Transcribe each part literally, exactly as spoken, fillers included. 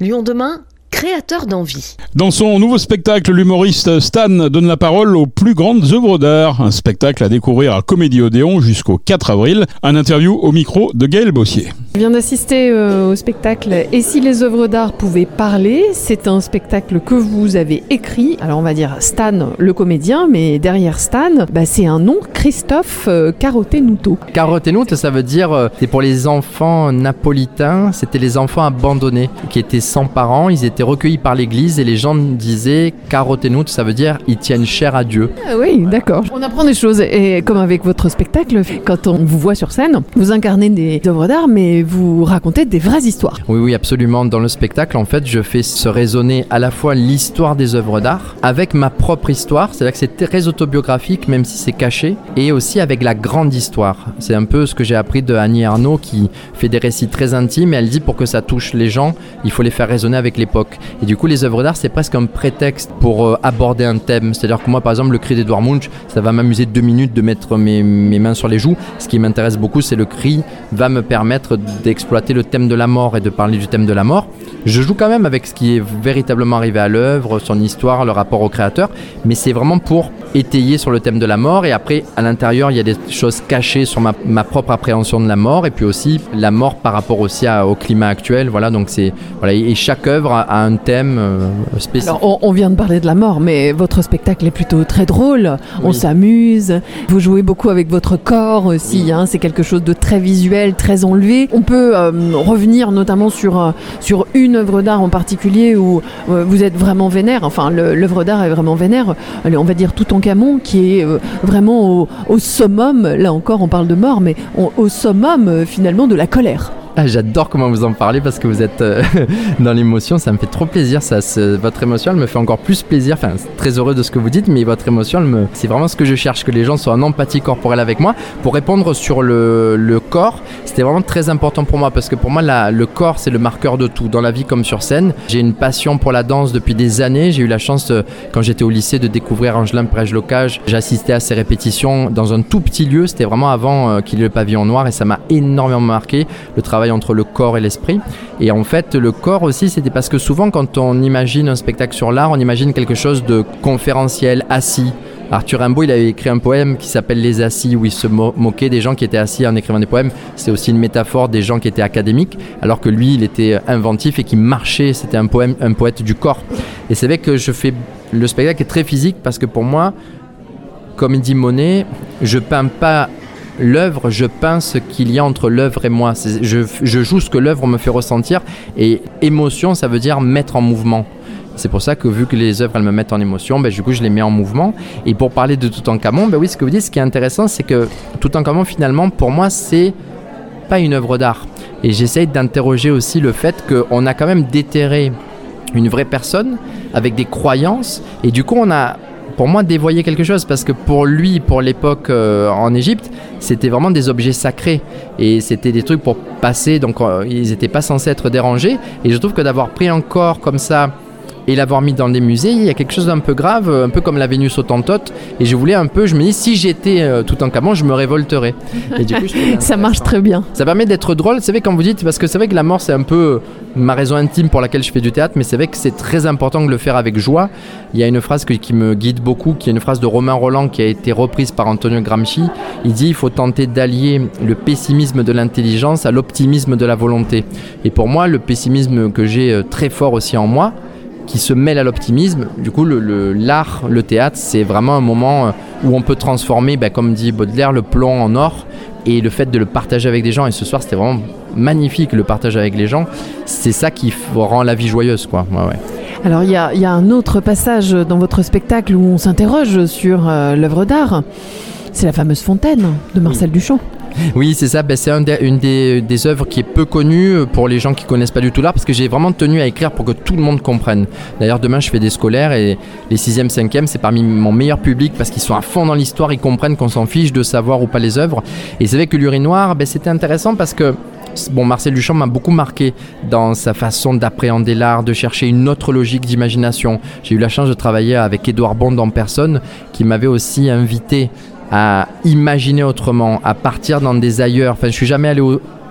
Lyon demain, créateur d'envie. Dans son nouveau spectacle, l'humoriste Stan donne la parole aux plus grandes œuvres d'art. Un spectacle à découvrir à Comédie Odéon jusqu'au quatre avril. Un interview au micro de Gaël Bossier. Je viens d'assister euh, au spectacle « Et si les œuvres d'art pouvaient parler ». C'est un spectacle que vous avez écrit. Alors on va dire Stan, le comédien, mais derrière Stan, bah, c'est un nom, Christophe euh, Carotenuto. Carotenuto, ça veut dire, euh, c'est pour les enfants napolitains, c'était les enfants abandonnés qui étaient sans parents, ils étaient recueillis par l'église et les gens disaient Carotenuto, ça veut dire ils tiennent cher à Dieu. Ah oui, d'accord. On apprend des choses et comme avec votre spectacle, quand on vous voit sur scène, vous incarnez des œuvres d'art mais vous racontez des vraies histoires. Oui, oui, absolument. Dans le spectacle, en fait, je fais se résonner à la fois l'histoire des œuvres d'art avec ma propre histoire, c'est-à-dire que c'est très autobiographique même si c'est caché, et aussi avec la grande histoire. C'est un peu ce que j'ai appris de Annie Ernaux qui fait des récits très intimes et elle dit pour que ça touche les gens, il faut les faire résonner avec l'époque. Et du coup, les œuvres d'art, c'est presque un prétexte pour euh, aborder un thème. C'est-à-dire que moi, par exemple, le cri d'Edouard Munch, ça va m'amuser deux minutes de mettre mes, mes mains sur les joues. Ce qui m'intéresse beaucoup, c'est le cri va me permettre d'exploiter le thème de la mort et de parler du thème de la mort. Je joue quand même avec ce qui est véritablement arrivé à l'œuvre, son histoire, le rapport au créateur, mais c'est vraiment pour étayer sur le thème de la mort. Et après, à l'intérieur, il y a des choses cachées sur ma, ma propre appréhension de la mort, et puis aussi la mort par rapport aussi à, au climat actuel. Voilà, donc c'est voilà, et chaque œuvre a, a un thème euh, spécifique. Alors, on, on vient de parler de la mort, mais votre spectacle est plutôt très drôle. On Oui. s'amuse. Vous jouez beaucoup avec votre corps aussi. Oui. Hein, c'est quelque chose de très visuel, très enlevé. On peut euh, revenir notamment sur euh, sur une œuvre d'art en particulier où euh, vous êtes vraiment vénère. Enfin, le, l'œuvre d'art est vraiment vénère. Allez, on va dire Toutankhamon, qui est euh, vraiment au, au summum. Là encore, on parle de mort, mais on, au summum euh, finalement de la colère. Ah, j'adore comment vous en parlez parce que vous êtes euh, dans l'émotion, ça me fait trop plaisir. Ça, c'est, votre émotion, elle me fait encore plus plaisir. Enfin, très heureux de ce que vous dites, mais votre émotion, elle me, c'est vraiment ce que je cherche, que les gens soient en empathie corporelle avec moi. Pour répondre sur le, le corps, c'était vraiment très important pour moi parce que pour moi, la, le corps, c'est le marqueur de tout, dans la vie comme sur scène. J'ai une passion pour la danse depuis des années. J'ai eu la chance, euh, quand j'étais au lycée, de découvrir Angelin Pérez-Locage. J'assistais à ses répétitions dans un tout petit lieu. C'était vraiment avant euh, qu'il y ait le pavillon noir et ça m'a énormément marqué, le travail entre le corps et l'esprit. Et en fait, le corps aussi, c'était parce que souvent, quand on imagine un spectacle sur l'art, on imagine quelque chose de conférentiel, assis. Arthur Rimbaud, il avait écrit un poème qui s'appelle Les Assis, où il se mo- moquait des gens qui étaient assis en écrivant des poèmes. C'est aussi une métaphore des gens qui étaient académiques, alors que lui, il était inventif et qui marchait. C'était un poème, un poète du corps. Et c'est vrai que je fais... Le spectacle est très physique parce que pour moi, comme il dit Monet, je peins pas l'œuvre, je peins ce qu'il y a entre l'œuvre et moi. C'est, je, je joue ce que l'œuvre me fait ressentir, et émotion, ça veut dire mettre en mouvement. C'est pour ça que vu que les œuvres elles me mettent en émotion, ben, du coup je les mets en mouvement. Et pour parler de Toutankhamon, ben oui, ce que vous dites, ce qui est intéressant, c'est que Toutankhamon, finalement, pour moi, c'est pas une œuvre d'art. Et j'essaye d'interroger aussi le fait qu'on a quand même déterré une vraie personne avec des croyances, et du coup on a, pour moi, dévoyer quelque chose, parce que pour lui, pour l'époque euh, en Égypte, c'était vraiment des objets sacrés et c'était des trucs pour passer, donc euh, ils n'étaient pas censés être dérangés. Et je trouve que d'avoir pris un corps comme ça et l'avoir mis dans des musées, il y a quelque chose d'un peu grave, un peu comme la Vénus Hottentote. Et je voulais un peu, je me dis, si j'étais euh, Toutankhamon, je me révolterais. Et du coup, je Ça marche très bien. Ça permet d'être drôle, c'est vrai quand vous dites, parce que c'est vrai que la mort c'est un peu ma raison intime pour laquelle je fais du théâtre, mais c'est vrai que c'est très important de le faire avec joie. Il y a une phrase que, qui me guide beaucoup, qui est une phrase de Romain Rolland qui a été reprise par Antonio Gramsci. Il dit, il faut tenter d'allier le pessimisme de l'intelligence à l'optimisme de la volonté. Et pour moi, le pessimisme que j'ai très fort aussi en moi, qui se mêle à l'optimisme, du coup le, le, l'art, le théâtre, c'est vraiment un moment où on peut transformer, ben, comme dit Baudelaire, le plomb en or, et le fait de le partager avec des gens. Et ce soir c'était vraiment magnifique, le partage avec les gens, c'est ça qui rend la vie joyeuse, quoi. Ouais, ouais. Alors il y a, y a un autre passage dans votre spectacle où on s'interroge sur euh, l'œuvre d'art, c'est la fameuse fontaine de Marcel oui. Duchamp. Oui, c'est ça. Ben, c'est un des, une des, des œuvres qui est peu connue pour les gens qui ne connaissent pas du tout l'art, parce que j'ai vraiment tenu à écrire pour que tout le monde comprenne. D'ailleurs, demain, je fais des scolaires et les sixième, cinquième, c'est parmi mon meilleur public parce qu'ils sont à fond dans l'histoire, ils comprennent qu'on s'en fiche de savoir ou pas les œuvres. Et c'est vrai que l'urinoir, ben, c'était intéressant parce que bon, Marcel Duchamp m'a beaucoup marqué dans sa façon d'appréhender l'art, de chercher une autre logique d'imagination. J'ai eu la chance de travailler avec Édouard Bond en personne, qui m'avait aussi invité à imaginer autrement, à partir dans des ailleurs. Enfin, je suis jamais allé au,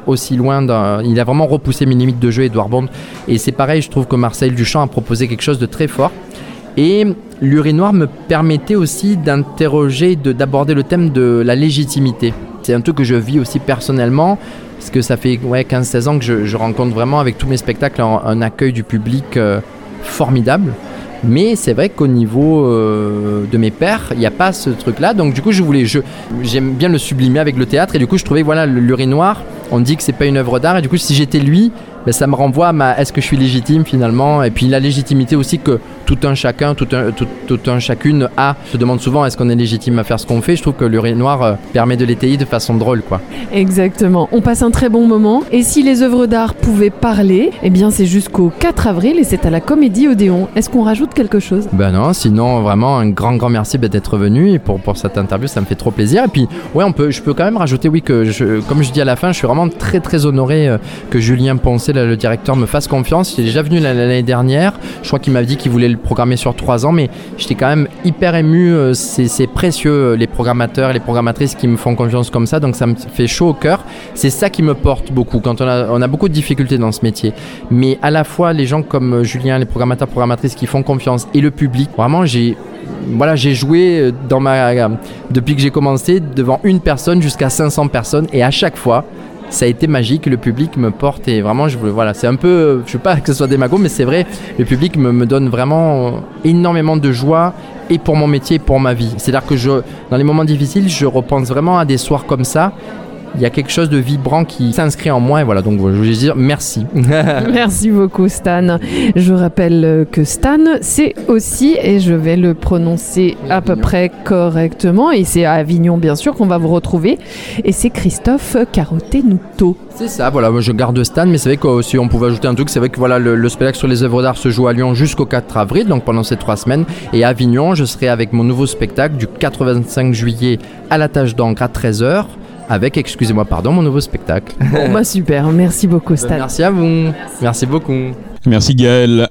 aussi loin. Dans... Il a vraiment repoussé mes limites de jeu, Edouard Bond. Et c'est pareil, je trouve que Marcel Duchamp a proposé quelque chose de très fort. Et l'urinoir me permettait aussi d'interroger, de, d'aborder le thème de la légitimité. C'est un truc que je vis aussi personnellement, parce que ça fait ouais, quinze seize ans que je, je rencontre vraiment avec tous mes spectacles un, un accueil du public euh, formidable. Mais c'est vrai qu'au niveau euh, de mes pairs, il n'y a pas ce truc-là. Donc du coup, je voulais, je, j'aime bien le sublimer avec le théâtre. Et du coup, je trouvais, voilà, l'urinoir, on dit que c'est pas une œuvre d'art. Et du coup, si j'étais lui, ben, ça me renvoie à ma, est-ce que je suis légitime finalement? Et puis la légitimité aussi que tout un chacun, tout un, tout, tout un chacune a. Je demande souvent, est-ce qu'on est légitime à faire ce qu'on fait? Je trouve que l'urinoir euh, permet de l'étayer de façon drôle, quoi. Exactement. On passe un très bon moment. Et si les œuvres d'art pouvaient parler, eh bien c'est jusqu'au quatre avril et c'est à la Comédie Odéon. Est-ce qu'on rajoute quelque chose? Ben non, sinon vraiment un grand grand merci d'être venu et pour, pour cette interview, ça me fait trop plaisir. Et puis ouais, on peut, je peux quand même rajouter, oui, que je, comme je dis à la fin, je suis vraiment très très honoré euh, que Julien Poncet, là, le directeur, me fasse confiance. Il est déjà venu l'année dernière, je crois qu'il m'a dit qu'il voulait le programmer sur trois ans, mais j'étais quand même hyper ému. euh, c'est, c'est précieux euh, les programmateurs et les programmatrices qui me font confiance comme ça, donc ça me fait chaud au cœur. C'est ça qui me porte beaucoup quand on a, on a beaucoup de difficultés dans ce métier, mais à la fois les gens comme Julien, les programmateurs, programmatrices qui font confiance et le public, vraiment j'ai voilà, j'ai joué dans ma, depuis que j'ai commencé devant une personne jusqu'à cinq cents personnes et à chaque fois ça a été magique, le public me porte et vraiment je voilà, c'est un peu, je veux pas que ce soit démago, mais c'est vrai, le public me, me donne vraiment énormément de joie et pour mon métier et pour ma vie. C'est-à-dire que je, dans les moments difficiles, je repense vraiment à des soirs comme ça. Il y a quelque chose de vibrant qui s'inscrit en moi et voilà, donc je voulais dire merci. Merci beaucoup Stan. Je rappelle que Stan, c'est aussi, et je vais le prononcer à Avignon. Peu près correctement, et c'est à Avignon bien sûr qu'on va vous retrouver, et c'est Christophe Carotenuto. C'est ça, voilà, moi je garde Stan, mais c'est vrai que si on pouvait ajouter un truc, c'est vrai que voilà, le, le spectacle sur les œuvres d'art se joue à Lyon jusqu'au quatre avril, donc pendant ces trois semaines, et à Avignon, je serai avec mon nouveau spectacle du quatre au vingt-cinq juillet à la Tâche d'encre à treize heures. Avec, excusez-moi, pardon, mon nouveau spectacle. Bon, bah super, merci beaucoup Stan. Merci à vous, merci beaucoup. Merci Gaël.